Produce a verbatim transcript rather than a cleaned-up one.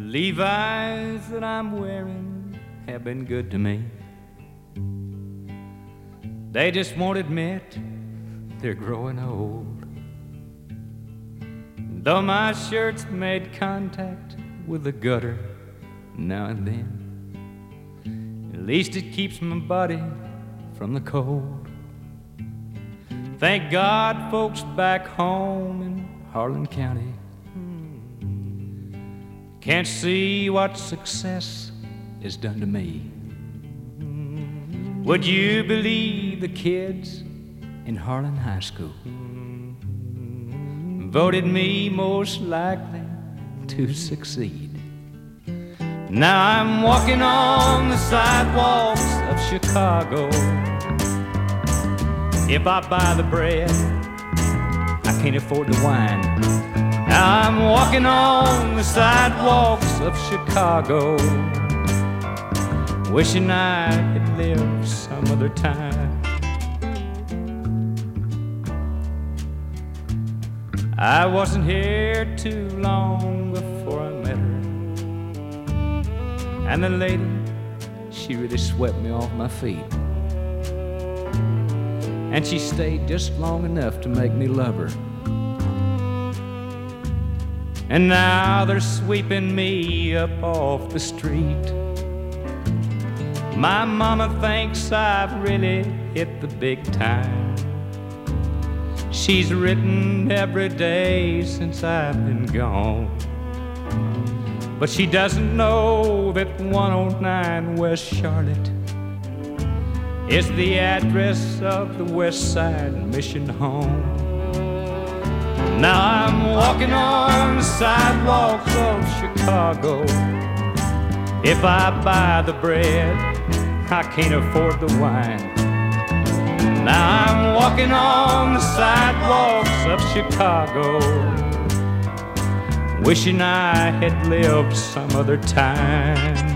Levi's that I'm wearing have been good to me. They just won't admit they're growing old. Though my shirt's made contact with the gutter now and then, at least it keeps my body from the cold. Thank God folks back home in Harlan County can't see what success has done to me. Would you believe the kids in Harlan High School voted me most likely to succeed? Now I'm walking on the sidewalks of Chicago. If I buy the bread, I can't afford the wine. Now I'm walking on the sidewalks of Chicago, wishing I had lived some other time. I wasn't here too long before I met her, and the lady, she really swept me off my feet. And she stayed just long enough to make me love her. And now they're sweeping me up off the street. My mama thinks I've really hit the big time. She's written every day since I've been gone, but she doesn't know that one oh nine West Charlotte is the address of the West Side Mission Home. Now I'm walking on the sidewalks of Chicago. If I buy the bread, I can't afford the wine. Now I'm walking on the sidewalks of Chicago, wishing I had lived some other time.